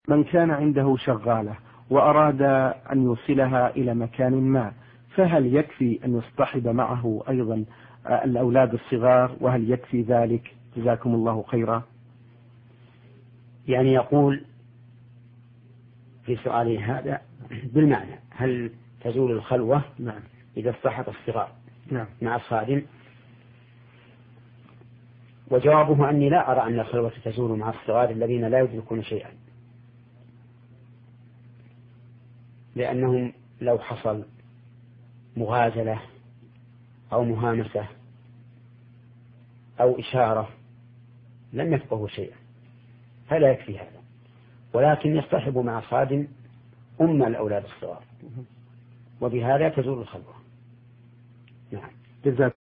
من كان عنده شغالة وأراد أن يوصلها إلى مكان ما، فهل يكفي أن يصطحب معه أيضا الأولاد الصغار، وهل يكفي ذلك؟ جزاكم الله خيرا. يعني يقول في سؤاله هذا بالمعنى: هل تزول الخلوة إذا اصطحب الصغار مع الخادم؟ وجوابه أني لا أرى أن الخلوة تزول مع الصغار الذين لا يدركون شيئا، لأنهم لو حصل مغازلة أو مهامسة أو إشارة لم يفقهوا شيئا، فلا يكفي هذا، ولكن يصطحب مع خادم الأولاد الصغار، وبهذا تزول الخلوة. نعم.